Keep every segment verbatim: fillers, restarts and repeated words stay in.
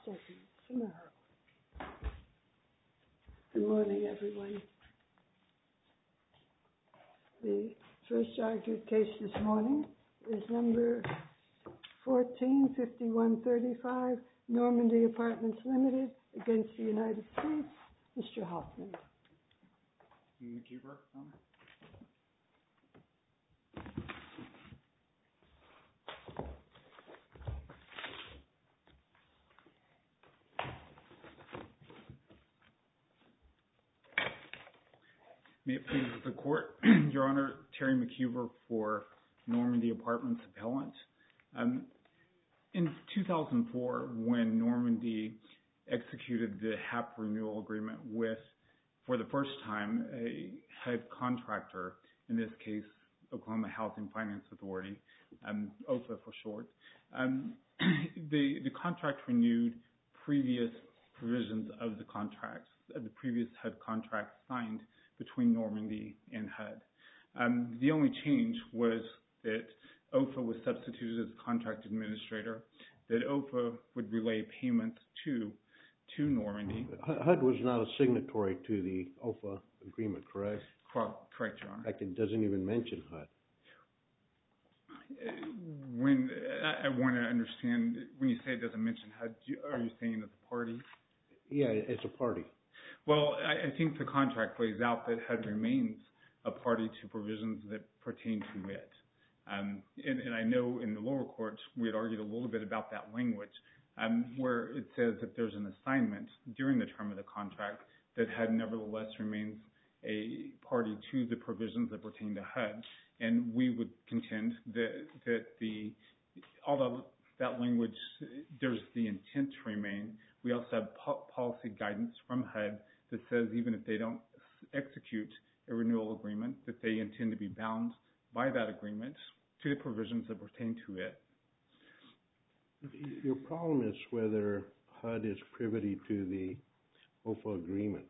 Samaro. Good morning, everyone. The first argued case this morning is number fourteen fifty-one thirty-five, Normandy Apartments Limited against the United States. Mister Hoffman. McKeever, um. May it please the Court, Your Honor, Terry McKeever for Normandy Apartments Appellant. Um, in two thousand four, when Normandy executed the H A P renewal agreement with, for the first time, a head contractor, in this case, Oklahoma Housing Finance Authority, um, O F A for short, um, the, the contract renewed previous provisions of the contracts, of the previous H U D contract signed between Normandy and H U D. Um, the only change was that O F A was substituted as contract administrator, that O F A would relay payments to to Normandy. H U D was not a signatory to the O F A agreement, correct? Correct, Your Honor. In fact, it doesn't even mention H U D. When I, I want to understand, when you say it doesn't mention H U D, are you saying as a party? Yeah, it's a party. Well, I, I think the contract lays out that H U D remains a party to provisions that pertain to it. Um, and, and I know in the lower courts we had argued a little bit about that language, um, where it says that there's an assignment during the term of the contract that H U D nevertheless remains a party to the provisions that pertain to H U D. And we would contend that that the although that language, there's the intent to remain. We also have po- policy guidance from H U D that says even if they don't execute a renewal agreement, that they intend to be bound by that agreement to the provisions that pertain to it. Your problem is whether H U D is privy to the O F A agreement.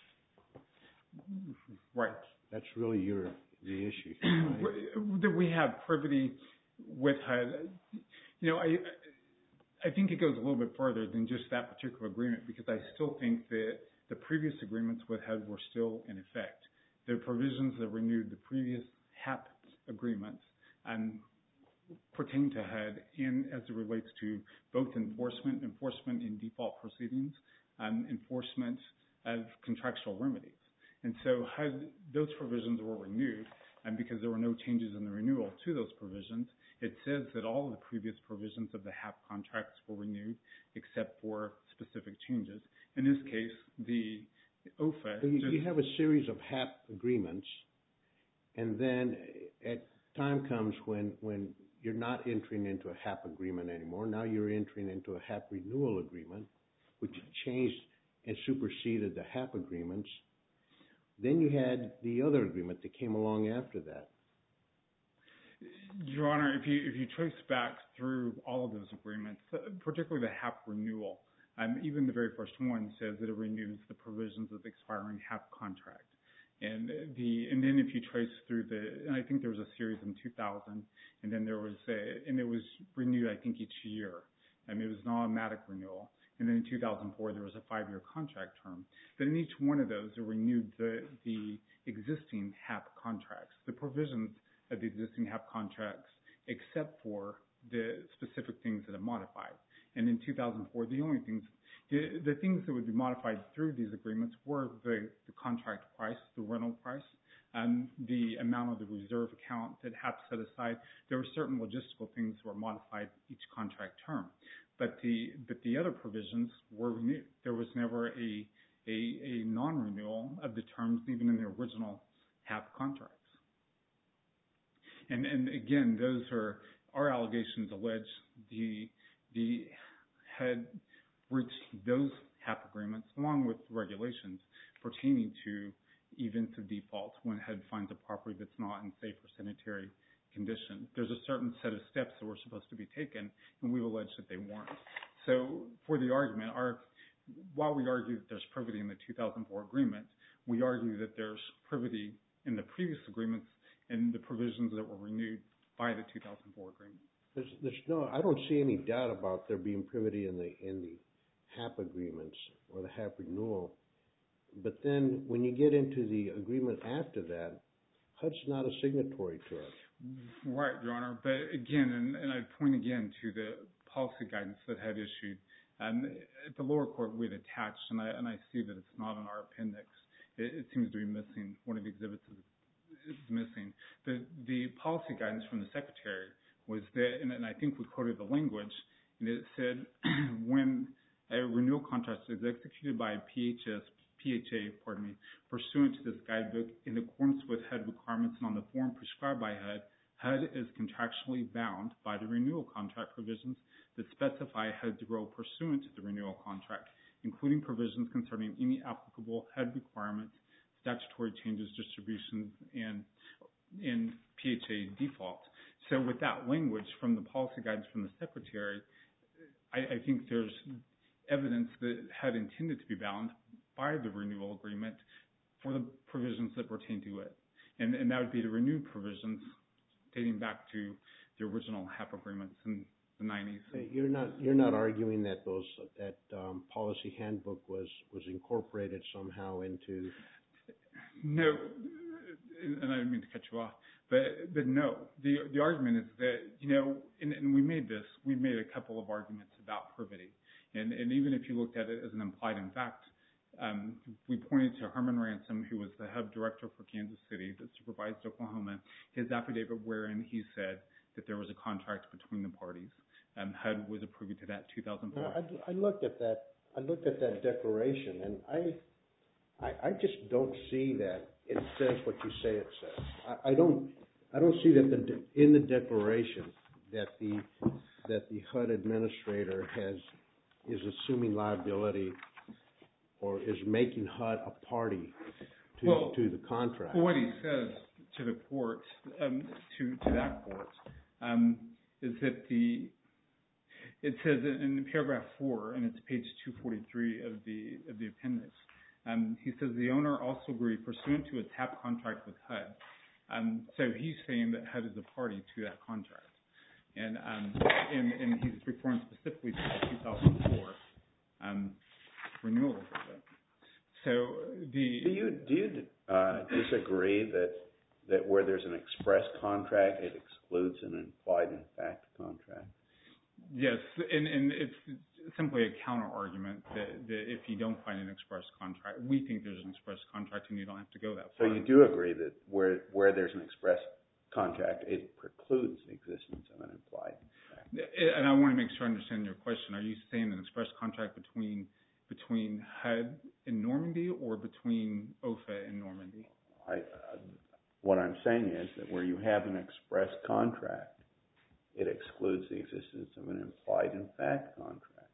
Right. That's really your the issue. Right? That we have privity with H U D. You know, I I think it goes a little bit further than just that particular agreement, because I still think that the previous agreements with H U D were still in effect. The provisions that renewed the previous H A P agreements and pertain to H U D, and as it relates to both enforcement, enforcement in default proceedings, and enforcement of contractual remedies. And so H U D, those provisions were renewed, and because there were no changes in the renewal to those provisions, it says that all of the previous provisions of the H A P contracts were renewed except for specific changes. In this case, the O F A... You, just, you have a series of H A P agreements, and then at time comes when, when you're not entering into a H A P agreement anymore. Now you're entering into a H A P renewal agreement, which changed and superseded the H A P agreements. Then you had the other agreement that came along after that. Your Honor, if you if you trace back through all of those agreements, particularly the H A P renewal, um, even the very first one says that it renews the provisions of the expiring H A P contract. And the and then if you trace through the, and I think there was a series in two thousand, and then there was a, and it was renewed I think each year. I mean, it was an automatic renewal. And then in two thousand four, there was a five-year contract term. But in each one of those, it renewed the the existing H A P contracts, the provisions of the existing H A P contracts, except for the specific things that are modified. And in two thousand four, the only things, the, the things that would be modified through these agreements were the, the contract price, the rental price, and the amount of the reserve account that H A P set aside. There were certain logistical things that were modified each contract term. But the but the other provisions were renewed. There was never a a, a non-renewal of the terms, even in the original H A P contracts. And and again, those are our allegations allege the the had reached those H A P agreements along with regulations pertaining to events of default when H U D finds a property that's not in safe or sanitary condition. There's a certain set of steps that were supposed to be taken, and we've alleged that they weren't. So for the argument, our, while we argue that there's privity in the two thousand four agreement, we argue that there's privity in the previous agreements and the provisions that were renewed by the two thousand four agreement. There's, there's no, I don't see any doubt about there being privity in the in the H A P agreements or the H A P renewal. But then when you get into the agreement after that, H U D's not a signatory to it. Right, Your Honor. But again, and, and I'd point again to the policy guidance that H U D issued. Um, at the lower court, we had attached, and I, and I see that it's not in our appendix. It, it seems to be missing. One of the exhibits is, is missing. The, the policy guidance from the Secretary was that, and, and I think we quoted the language, and it said, when a renewal contract is executed by a P H S, P H A, pardon me, pursuant to this guidebook in accordance with H U D requirements and on the form prescribed by H U D, H U D is contractually bound by the renewal contract provisions that specify H U D's role pursuant to the renewal contract, including provisions concerning any applicable H U D requirements, statutory changes, distributions, and in P H A default. So with that language from the policy guidance from the Secretary, I, I think there's evidence that H U D intended to be bound by the renewal agreement for the provisions that pertain to it. And, and that would be the renewed provisions dating back to the original H A P agreements in the nineties. You're not you're not arguing that those that um, policy handbook was, was incorporated somehow into. No, and I didn't mean to cut you off, but but no. The the argument is that, you know, and, and we made this, we made a couple of arguments about privity, and and even if you looked at it as an implied in fact. Um, we pointed to Herman Ransom, who was the H U D director for Kansas City that supervised Oklahoma, his affidavit wherein he said that there was a contract between the parties. Um, H U D was approved to that two thousand four. I, I looked at that. I looked at that declaration, and I, I, I just don't see that it says what you say it says. I, I don't, I don't see that the, in the declaration that the that the H U D administrator has is assuming liability or is making H U D a party to well, to the contract. Well, what he says to the court, um, to to that court, um, is that the it says in paragraph four, and it's page two forty-three of the of the appendix. Um, he says the owner also agreed pursuant to a T A P contract with H U D. Um, so he's saying that H U D is a party to that contract, and um, and, and he's referring specifically to the two thousand four. Um, renewal agreement. So the do you do you uh, disagree that that where there's an express contract, it excludes an implied in fact contract? Yes, and and it's simply a counter argument that, that if you don't find an express contract, we think there's an express contract and you don't have to go that far. So you do agree that where where there's an express contract, it precludes the existence of an implied in fact. And I want to make sure I understand your question. Are you saying an express contract between between H U D and Normandy or between O F A and Normandy? I, uh, what I'm saying is that where you have an express contract, it excludes the existence of an implied in fact contract.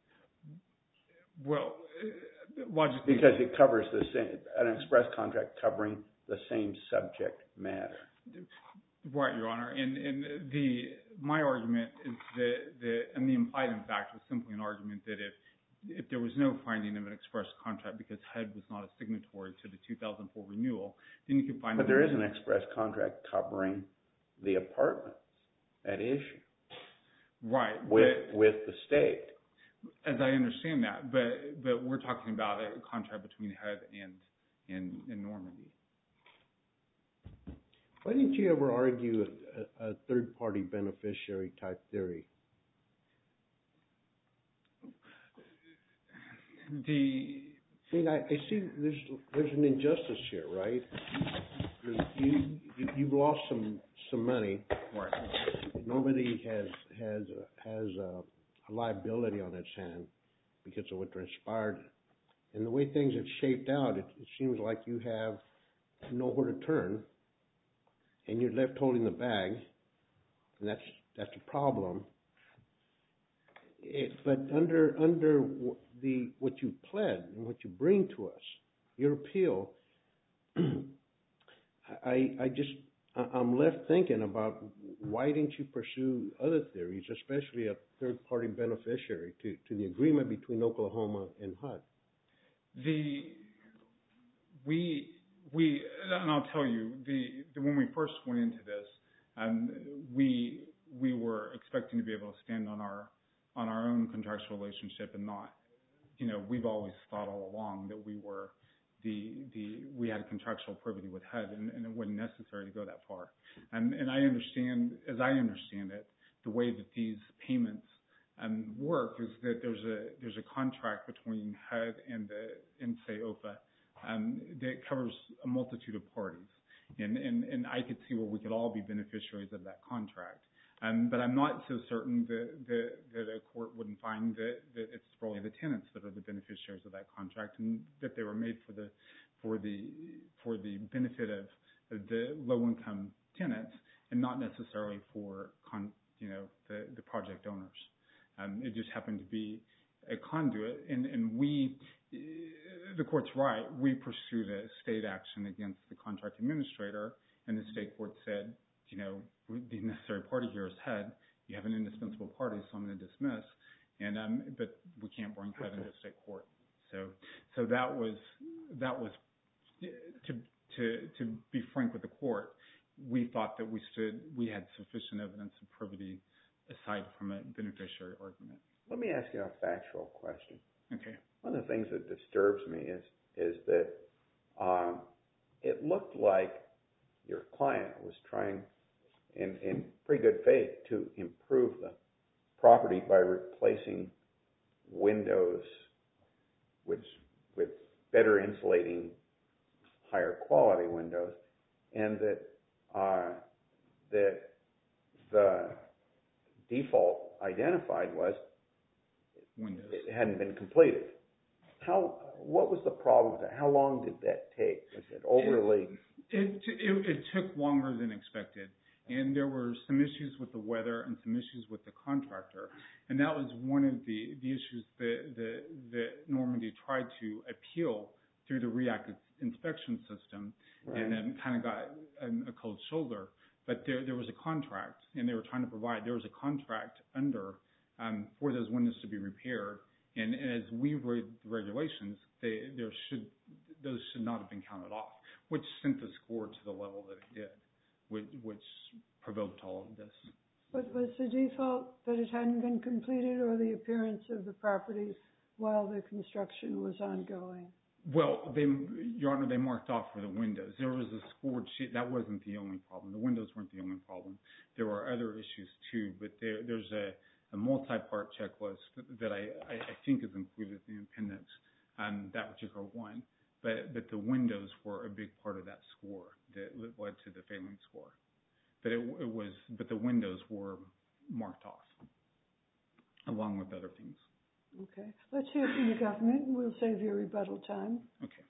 Well, logically, because it covers the same, an express contract covering the same subject matter. Right, Your Honor. And and the my argument is that the and the implied in fact was simply an argument that if if there was no finding of an express contract because H U D was not a signatory to the two thousand four renewal, then you could find. But there is an express contract covering the apartments at issue. Right. With but, with the state. As I understand that, but but we're talking about a contract between H U D and and, and Normandy. Why didn't you ever argue a, a third-party beneficiary type theory? The I mean, I, I see there's there's an injustice here, right? You, you you've lost some some money. Right. Normandy has has a, has a, a liability on its hand because of what transpired, and the way things have shaped out, it, it seems like you have nowhere to turn, and you're left holding the bag, and that's that's a problem. It, but under under the what you pled and what you bring to us, your appeal, I I just I'm left thinking about why didn't you pursue other theories, especially a third-party beneficiary to, to the agreement between Oklahoma and H U D? The we we and I'll tell you the, the when we first went into this, um, we we were expecting to be able to stand on our on our own contractual relationship and not you know, we've always thought all along that we were the the we had a contractual privity with H U D, and, and it wasn't necessary to go that far. And and I understand, as I understand it, the way that these payments um, work is that there's a there's a contract between H U D and the and say O F A um, that covers a multitude of parties, and, and and I could see where we could all be beneficiaries of that contract. Um, but I'm not so certain that, that, that a court wouldn't find that, that it's probably the tenants that are the beneficiaries of that contract, and that they were made for the for the for the benefit of the low-income tenants, and not necessarily for con, you know the, the project owners. Um, it just happened to be a conduit, and, and we, the court's right. We pursued a state action against the contract administrator, and the state court said, you know, the necessary party here is H U D. You have an indispensable party, so I'm going to dismiss. And um, but we can't bring H U D into state court. So so that was that was to to to be frank with the court. We thought that we stood we had sufficient evidence of privity aside from a beneficiary argument. Let me ask you a factual question. Okay. One of the things that disturbs me is is that um, it looked like your client was trying, in, in pretty good faith, to improve the property by replacing windows with, with better insulating, higher quality windows, and that uh, that the default identified was windows. It hadn't been completed. How? What was the problem with that? How long did that take? Was it overly? It, it, it took longer than expected, and there were some issues with the weather and some issues with the contractor, and that was one of the, the issues that, that, that Normandy tried to appeal through the reactive inspection system, right. And then kind of got a, a cold shoulder. But there, there was a contract, and they were trying to provide, there was a contract under um, for those windows to be repaired, and, and as we read the regulations, they, there should those should not have been counted off, which sent the score to the level that it did, which, which provoked all of this. But was the default that it hadn't been completed, or the appearance of the property while the construction was ongoing? Well, they, Your Honor, they marked off for the windows. There was a scored sheet. That wasn't the only problem. The windows weren't the only problem. There were other issues too, but there, there's a, a multi-part checklist that I, I, I think is included in the appendix, um, that particular one. But, but the windows were a big part of that score that led to the failing score. But it, it was, but the windows were marked off, along with other things. Okay. Let's hear from the government, and we'll save you rebuttal time. Okay.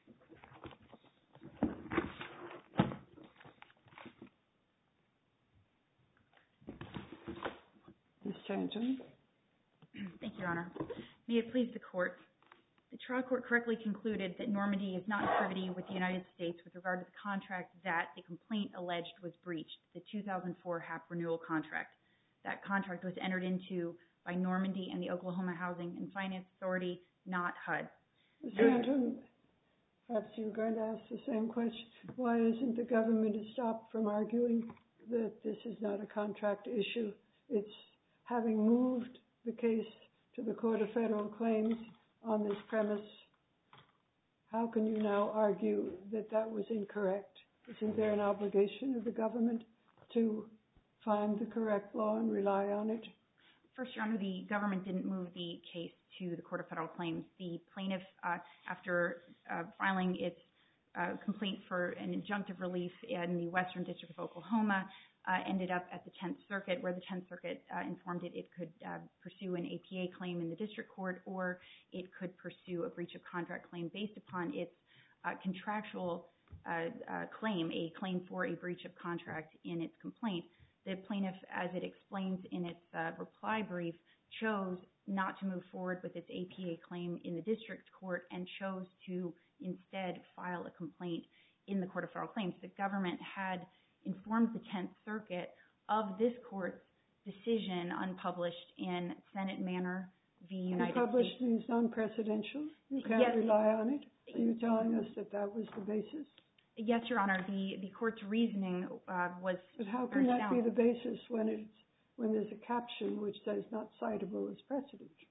Miz Tanton. Thank you, Your Honor. May it please the Court. The trial court correctly concluded that Normandy is not in privity with the United States with regard to the contract that the complaint alleged was breached, the two thousand four H A P renewal contract. That contract was entered into by Normandy and the Oklahoma Housing and Finance Authority, not H U D. Miz Tanton, perhaps you were going to ask the same question. Why isn't the government stopped from arguing that this is not a contract issue? It's having moved the case to the Court of Federal Claims on this premise. How can you now argue that that was incorrect? Isn't there an obligation of the government to find the correct law and rely on it? First, Your Honor, the government didn't move the case to the Court of Federal Claims. The plaintiff, uh, after uh, filing its uh, complaint for an injunctive relief in the Western District of Oklahoma, uh, ended up at the Tenth Circuit, where the Tenth Circuit uh, informed it it could uh, pursue an A P A claim in the district court, or it could pursue a breach of contract claim based upon its uh, contractual uh, uh, claim, a claim for a breach of contract in its complaint. The plaintiff, as it explains in its uh, reply brief, chose not to move forward with its A P A claim in the district court and chose to instead file a complaint in the Court of Federal Claims. The government had informed the Tenth Circuit of this court's decision unpublished in Senate Manor v. United States. Unpublished means non-precedential? You can't yes. rely on it? Are you telling us that that was the basis? Yes, Your Honor. The, the court's reasoning uh, was But how can that sound. be the basis when it's when there's a caption which says not citable as precedent?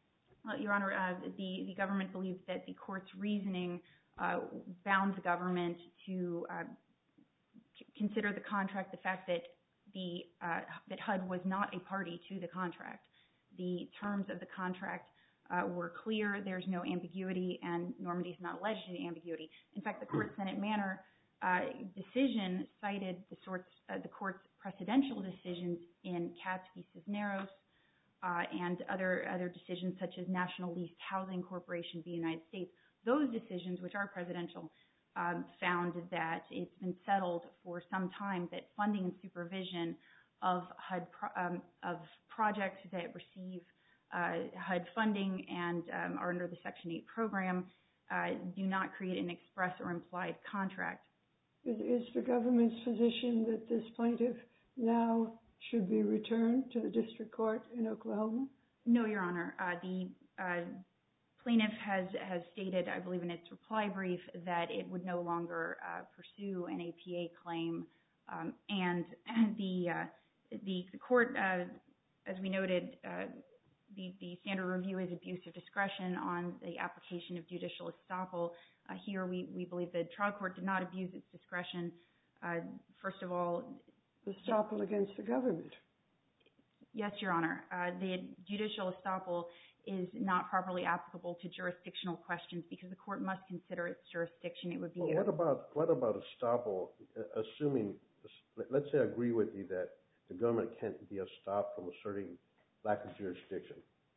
Well, Your Honor, uh, the, the government believes that the court's reasoning uh, bound the government to uh, c- consider the contract, the fact that the uh, that H U D was not a party to the contract. The terms of the contract uh, were clear. There's no ambiguity, and Normandy is not alleged any ambiguity. In fact, the court Senate Manor uh, decision cited the, sorts, uh, the court's precedential decisions in Katz v. Cisneros uh, and other other decisions such as National Leased Housing Corporation v. United States. Those decisions, which are presidential, um, found that it's been settled for some time that funding and supervision of H U D pro- um, of projects that receive uh, H U D funding and um, are under the Section eight program uh, do not create an express or implied contract. Is, is the government's position that this plaintiff now should be returned to the district court in Oklahoma? No, Your Honor. Uh, the uh, plaintiff has, has stated, I believe in its reply brief, that it would no longer uh, pursue an A P A claim, um, and the, uh, the the court, uh, as we noted, uh, the, the standard review is abuse of discretion on the application of judicial estoppel. Uh, here, we, we believe the trial court did not abuse its discretion. Uh, first of all, Estoppel against the government. yes, Your Honor. Uh, the judicial estoppel is not properly applicable to jurisdictional questions because the court must consider its jurisdiction. It would be. Well, what about what about estoppel? Uh, assuming, let's say I agree with you that the government can't be estopped from asserting lack of jurisdiction.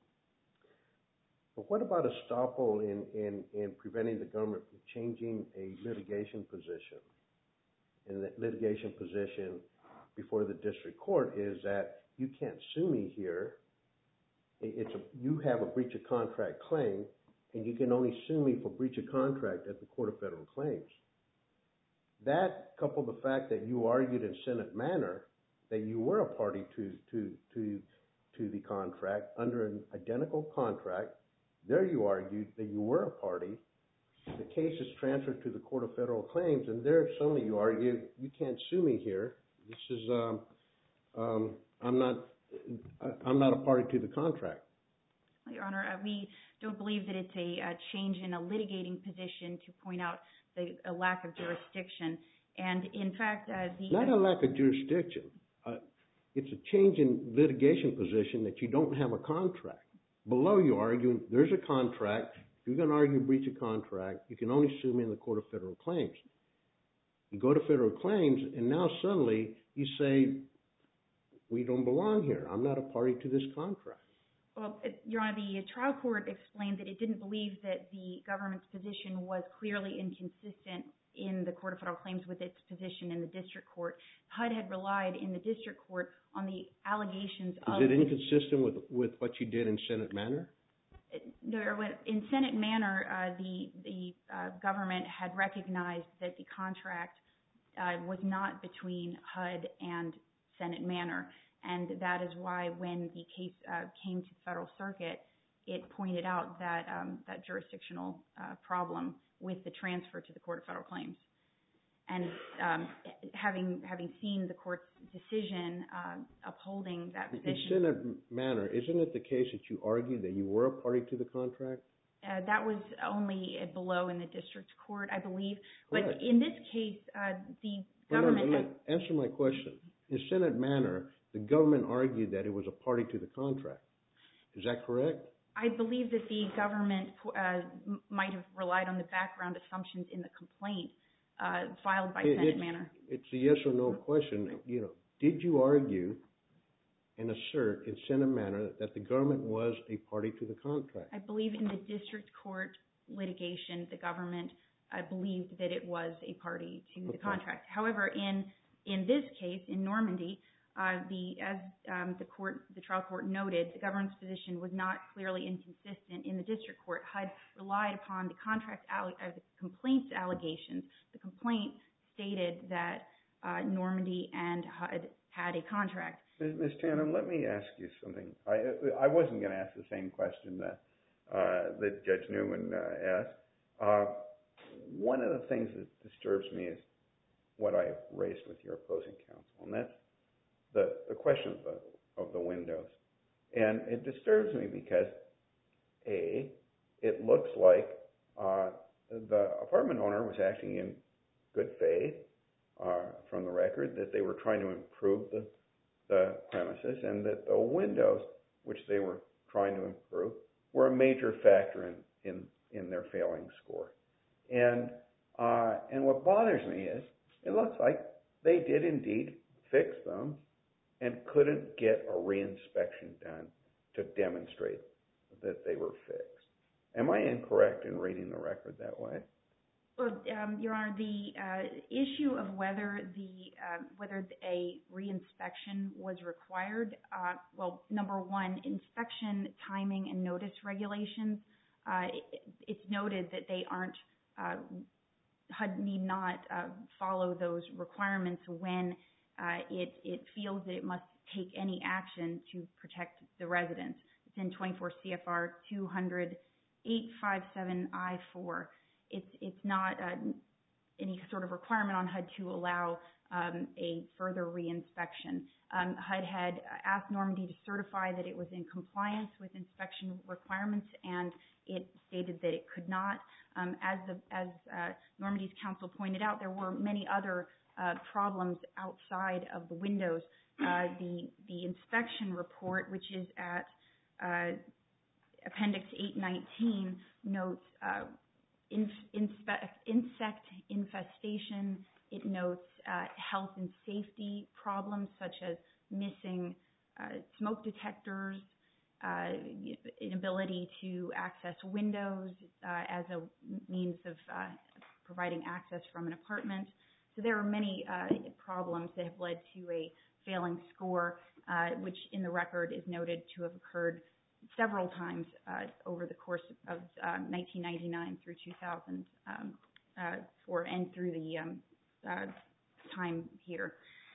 But what about estoppel in, in, in preventing the government from changing a litigation position? And the litigation position before the district court is that you can't sue me here. It's a, you have a breach of contract claim, and you can only sue me for breach of contract at the Court of Federal Claims. That, coupled with the fact that you argued in Senate Manor that you were a party to to to to the contract under an identical contract, there you argued that you were a party. The case is transferred to the Court of Federal Claims, and there suddenly you argue you can't sue me here. This is um, um, I'm not I'm not a party to the contract. Your Honor, uh, we don't believe that it's a, a change in a litigating position to point out the a lack of jurisdiction. And in fact, uh, the not a lack of jurisdiction. Uh, it's a change in litigation position that you don't have a contract. Below you argue there's a contract. If you're going to argue breach of contract, you can only sue me in the Court of Federal Claims. You go to Federal Claims, and now suddenly you say, we don't belong here. I'm not a party to this contract. Well, it, Your Honor, the trial court explained that it didn't believe that the government's position was clearly inconsistent in the Court of Federal Claims with its position in the district court. H U D had relied in the district court on the allegations Is of... it inconsistent with, with what you did in Senate Manor? No, in Senate Manor, uh, the, the uh, government had recognized that the contract uh, was not between H U D and Senate Manor, and that is why when the case uh, came to the Federal Circuit, it pointed out that um, that jurisdictional uh, problem with the transfer to the Court of Federal Claims. And um, having having seen the court's decision uh, upholding that position... In Senate Manor, isn't it the case that you argued that you were a party to the contract? Uh, that was only below in the district court, I believe. Correct. But in this case, uh, the Well, government... no, no, answer my question. In Senate Manor, the government argued that it was a party to the contract. Is that correct? I believe that the government uh, m- might have relied on the background assumptions in the complaint uh, filed by It, Senate it's, Manor. it's a yes or no question. You know, did you argue and assert in Senate Manor that the government was a party to the contract? I believe in the district court litigation, the government uh, believed that it was a party to Okay. the contract. However, in in this case, in Normandy, uh, the as um, the court, the trial court noted, the government's position was not clearly inconsistent. In the district court, H U D relied upon the contract alle- uh, the complaint's allegations. The complaint stated that uh, Normandy and H U D had a contract. Miz Tannen, let me ask you something. I I wasn't going to ask the same question that uh, that Judge Newman uh, asked. Uh, one of the things that disturbs me is what I raised with your opposing counsel, and that's the, the question of the, of the windows. And it disturbs me because A, it looks like uh, the apartment owner was acting in good faith uh, from the record, that they were trying to improve the, the premises, and that the windows, which they were trying to improve, were a major factor in, in, in their failing score. And, uh, and what bothers me is it looks like they did indeed fix them and couldn't get a reinspection done to demonstrate that they were fixed. Am I incorrect in reading the record that way? Well, um, Your Honor, the uh, issue of whether the uh, whether a reinspection was required, uh, well, number one, inspection timing and notice regulations, uh, it, it's noted that they aren't, uh, H U D need not uh, follow those requirements when uh, it, it feels that it must take any action to protect the residents. It's in twenty-four C F R two hundred eight fifty-seven I four. It's it's not uh, any sort of requirement on H U D to allow um, a further reinspection. Um, H U D had asked Normandy to certify that it was in compliance with inspection requirements, and it stated that it could not. Um, as the as uh, Normandy's counsel pointed out, there were many other uh, problems outside of the windows. Uh, the the inspection report, which is at uh, Appendix eight nineteen, notes uh, in, inspe- insect infestation. It notes uh, health and safety problems such as missing uh, smoke detectors, uh, inability to access windows uh, as a means of uh, providing access from an apartment. So there are many uh, problems that have led to a failing score, uh, which in the record is noted to have occurred several times uh, over the course of uh, nineteen ninety-nine through two thousand four and through the um, uh, time here.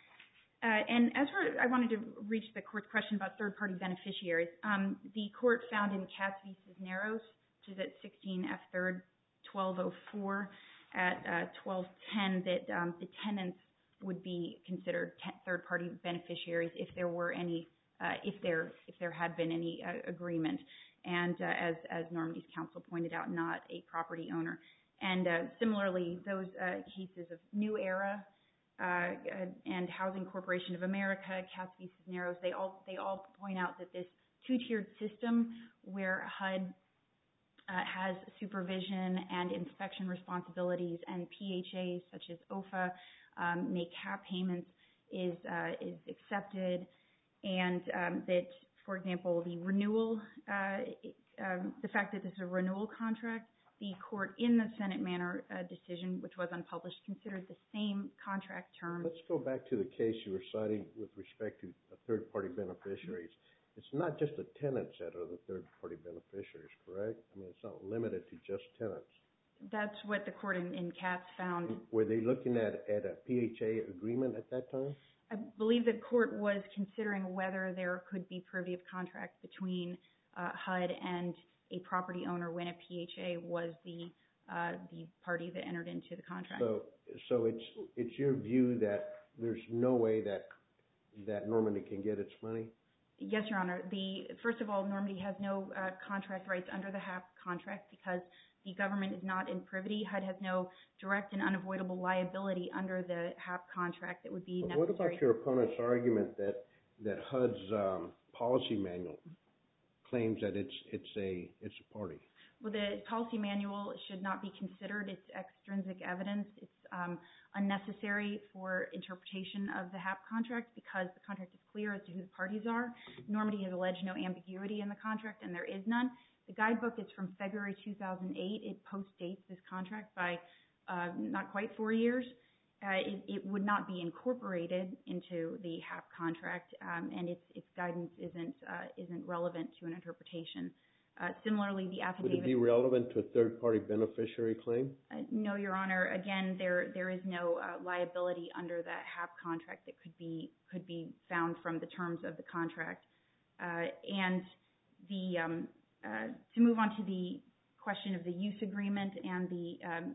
Uh, and as for, I wanted to reach the court's question about third-party beneficiaries. Um, the court found in Katz v. Cisneros, which is at sixteen F third twelve oh four at uh, twelve ten, that um, the tenants would be considered te- third-party beneficiaries if there were any, uh, if there if there had been any uh, agreement, and uh, as as Normandy's counsel pointed out, not a property owner. And uh, similarly, those uh, cases of New Era uh, and Housing Corporation of America, Katz v. Cisneros, they all they all point out that this two-tiered system where H U D uh, has supervision and inspection responsibilities, and P H As such as O F A um, make H A P payments is uh, is accepted, and um, that, for example, the renewal, uh, um, the fact that this is a renewal contract. The court in the Senate Manor uh, decision, which was unpublished, considered the same contract term. Let's go back to the case you were citing with respect to third-party beneficiaries. Mm-hmm. It's not just the tenants that are the third-party beneficiaries, correct? I mean, it's not limited to just tenants. That's what the court in, in Katz found. Were they looking at, at a P H A agreement at that time? I believe the court was considering whether there could be privy of contract between uh, H U D and a property owner when a P H A was the uh, the party that entered into the contract. So, so it's it's your view that there's no way that that Normandy can get its money? Yes, Your Honor. The first of all, Normandy has no uh, contract rights under the H A P contract because the government is not in privity. H U D has no direct and unavoidable liability under the H A P contract that would be but necessary. What about your opponent's argument that that H U D's um, policy manual claims that it's it's a it's a party? Well, the policy manual should not be considered. It's extrinsic evidence. It's um, unnecessary for interpretation of the H A P contract because the contract is clear as to who the parties are. Normandy has alleged no ambiguity in the contract, and there is none. The guidebook is from February two thousand eight. It postdates this contract by uh, not quite four years. Uh, it, it would not be incorporated into the H A P contract, um, and its its guidance isn't uh, isn't relevant to an interpretation. Uh, similarly, the affidavit. Would it be relevant to a third-party beneficiary claim? Uh, no, Your Honor. Again, there there is no uh, liability under the H A P contract that could be could be found from the terms of the contract. Uh, and the um, uh, to move on to the question of the use agreement and the um,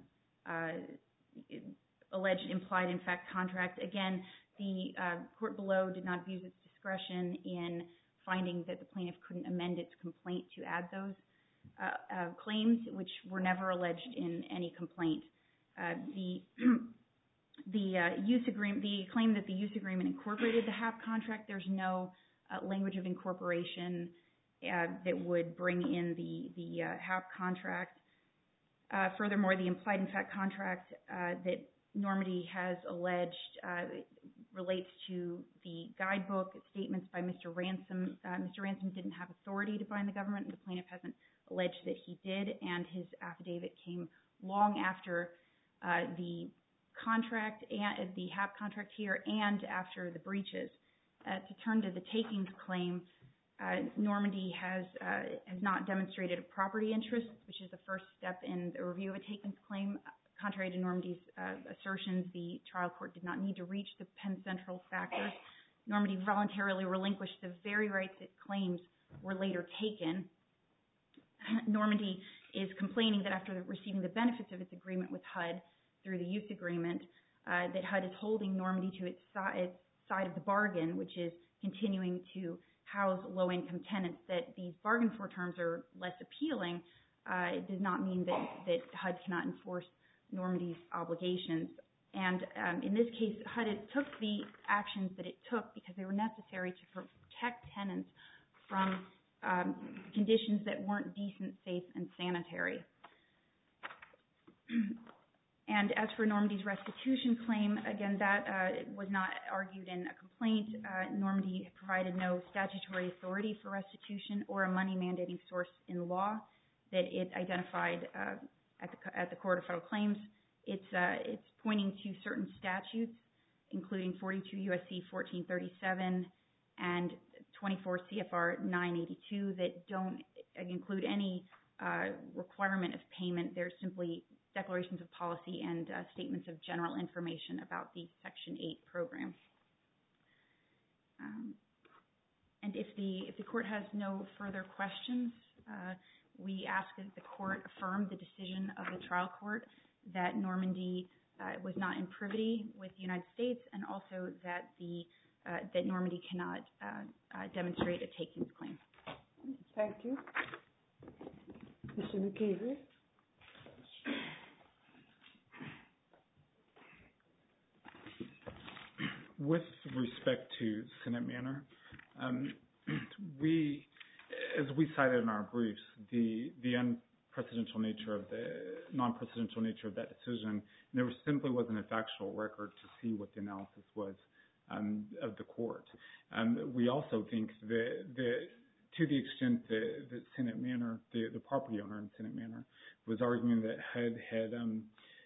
uh, alleged implied in fact contract. Again, the uh, court below did not abuse its discretion in finding that the plaintiff couldn't amend its complaint to add those uh, uh, claims which were never alleged in any complaint. Uh, the the uh, use agreement, the claim that the use agreement incorporated the H A P contract, there's no uh, language of incorporation uh, that would bring in the, the uh, H A P contract. Uh, furthermore, the implied in fact contract uh, that Normandy has alleged uh, relates to the guidebook statements by Mister Ransom. Uh, Mister Ransom didn't have authority to bind the government, and the plaintiff hasn't alleged that he did, and his affidavit came long after uh, the contract, and the H A P contract here, and after the breaches. Uh, to turn to the takings claim, uh, Normandy has uh, has not demonstrated a property interest, which is the first step in the review of a takings claim. Contrary to Normandy's uh, assertions, the trial court did not need to reach the Penn Central factors. Normandy voluntarily relinquished the very rights it claims were later taken. Normandy is complaining that after receiving the benefits of its agreement with H U D through the use agreement, uh, that H U D is holding Normandy to its, si- its side of the bargain, which is continuing to house low-income tenants. That these bargain for terms are less appealing uh, it does not mean that, that H U D cannot enforce Normandy's obligations. And um, in this case, H U D took the actions that it took because they were necessary to protect tenants from um, conditions that weren't decent, safe, and sanitary. And as for Normandy's restitution claim, again, that uh, was not argued in a complaint. Uh, Normandy provided no statutory authority for restitution or a money mandating source in law that it identified uh, at the at the Court of Federal Claims. It's uh, it's pointing to certain statutes, including forty-two U S C fourteen thirty-seven and twenty-four C F R nine eighty-two, that don't include any uh, requirement of payment. They're simply declarations of policy and uh, statements of general information about the Section eight program. Um, and if the if the court has no further questions, uh, we ask that the court affirm the decision of the trial court that Normandy uh, was not in privity with the United States, and also that the uh, that Normandy cannot uh, uh, demonstrate a takings claim. Thank you. Mister McKeever. With respect to Senate Manor, um, we, as we cited in our briefs, the the unprecedented nature of the non-precedential nature of that decision, there simply wasn't a factual record to see what the analysis was um, of the court. Um, we also think that, that to the extent that, that Senate Manor, the, the property owner in Senate Manor, was arguing that H U D had um,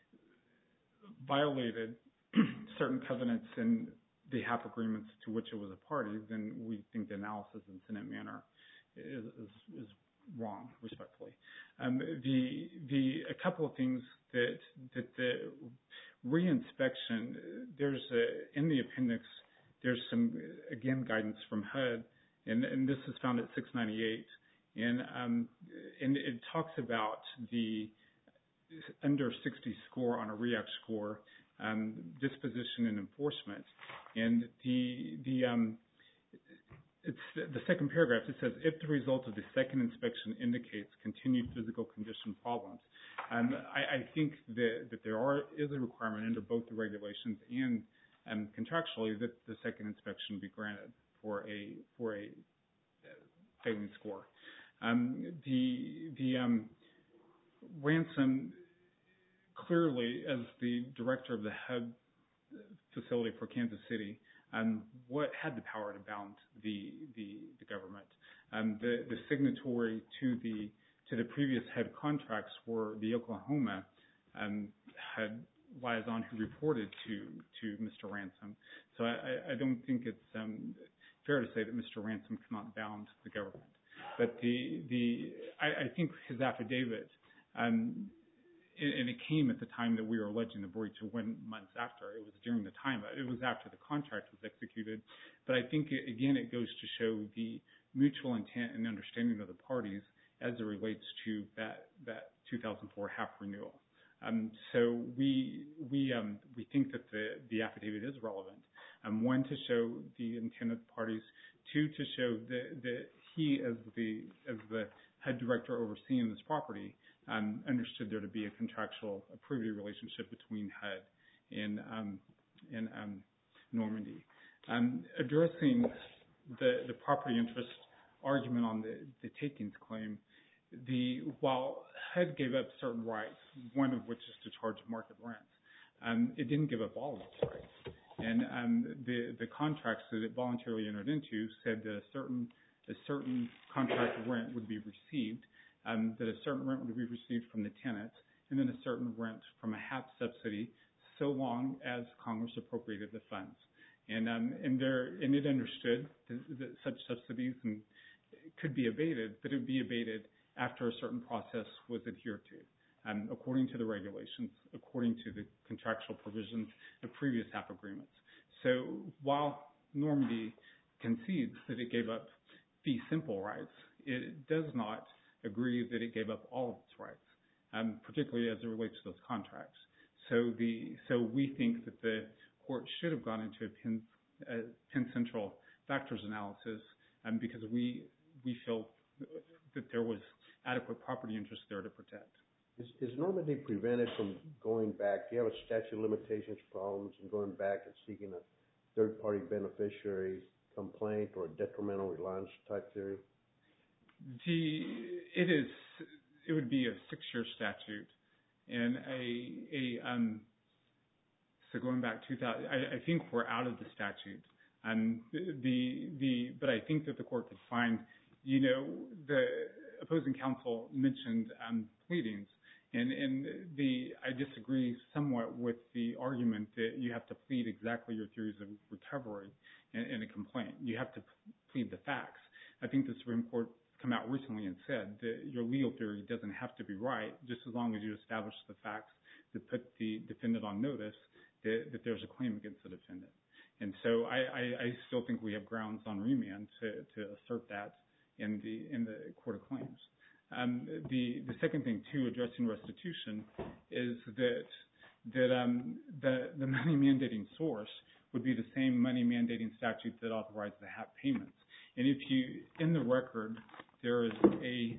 violated certain covenants in the H A P agreements to which it was a party, then we think the analysis in Senate Manor is, is, is wrong, respectfully. Um, the the a couple of things that that the reinspection, there's a, in the appendix, there's some again guidance from H U D, and, and this is found at six ninety-eight, and um, and it talks about the under sixty score on a REACT score. Um, disposition and enforcement, and the the um, it's the second paragraph. It says if the result of the second inspection indicates continued physical condition problems. Um, I, I think that that there are is a requirement under both the regulations and um, contractually that the second inspection be granted for a for a failing score. Um, the the um, ransom. Clearly, as the director of the H U D facility for Kansas City, um, what had the power to bound the the, the government? Um, the, the signatory to the to the previous H U D contracts were the Oklahoma um, H U D liaison who reported to to Mister Ransom. So I, I don't think it's um, fair to say that Mister Ransom cannot bound the government. But the the I, I think his affidavit. Um, And it came at the time that we were alleging the breach, one months after. It was during the time. It was after the contract was executed. But I think, it, again, it goes to show the mutual intent and understanding of the parties as it relates to that, that two thousand four H A P renewal. Um, so we we um, we think that the, the affidavit is relevant. Um, one, to show the intent of the parties. Two, to show that, that he, as the as the head director overseeing this property, um, understood there to be a contractual a privity relationship between H U D and um, and um, Normandy. Um, addressing the the property interest argument on the, the takings claim, the while H U D gave up certain rights, one of which is to charge market rents, um, it didn't give up all of its rights. And um, the the contracts that it voluntarily entered into said that a certain a certain contract rent would be received, um, that a certain rent would be received from the tenants, and then a certain rent from a H A P subsidy, so long as Congress appropriated the funds. And um, and there and it understood that, that such subsidies and could be abated, but it would be abated after a certain process was adhered to, um, according to the regulations, according to the contractual provisions of previous H A P agreements. So while Normandy concedes that it gave up fee simple rights, it does not agree that it gave up all of its rights, um, particularly as it relates to those contracts. So the so we think that the court should have gone into a Penn, uh, Penn Central factors analysis, um, because we we feel that there was adequate property interest there to protect. Is, is Normandy prevented from going back? Do you have a statute of limitations problems and going back and seeking a third-party beneficiary complaint or a detrimental reliance type theory? The it is it would be a six-year statute, and a a um. So going back two thousand, I, I think we're out of the statute. Um, the the but I think that the court could find, you know, the opposing counsel mentioned um, pleadings, and and the I disagree somewhat with the argument that you have to plead exactly your theories of recovery in, in a complaint. You have to plead the facts. I think the Supreme Court come out recently and said that your legal theory doesn't have to be right, just as long as you establish the facts that put the defendant on notice that, that there's a claim against the defendant. And so I, I, I still think we have grounds on remand to, to assert that in the in the Court of Claims. Um, the the second thing too, addressing restitution, is that that um, the the money mandating source would be the same money mandating statute that authorized the H A P payments. And if you in the record there is a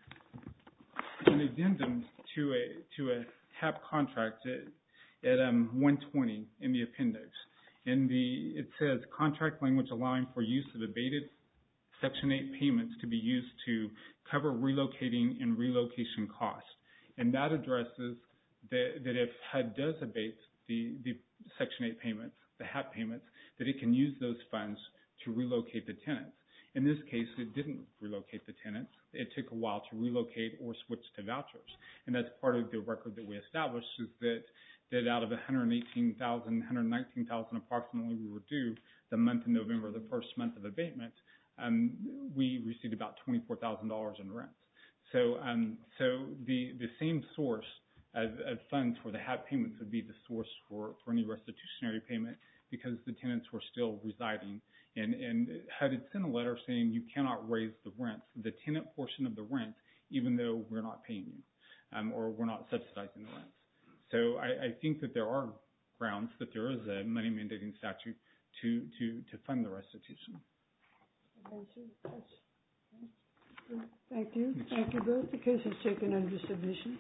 an addendum to a to a H A P contract at, at um, one twenty in the appendix. In the it says contract language allowing for use of abated Section eight payments to be used to cover relocating and relocation costs. And that addresses that, that if H U D does abate the, the Section eight payments, the H A P payments, that it can use those funds to relocate the tenants. In this case, it didn't relocate the tenants. It took a while to relocate or switch to vouchers. And that's part of the record that we established, is that, that out of one hundred eighteen thousand, one hundred nineteen thousand approximately we were due the month in November, the first month of abatement, um, we received about twenty-four thousand dollars in rents. So um, so the, the same source of, of funds for the H A P payments would be the source for, for any restitutionary payment, because the tenants were still residing. And, and H U D had sent a letter saying you cannot raise the rent, the tenant portion of the rent, even though we're not paying you, um, or we're not subsidizing the rents. So I, I think that there are grounds that there is a money mandating statute to, to, to fund the restitution. Thank you. Thank you both. The case is taken under submission.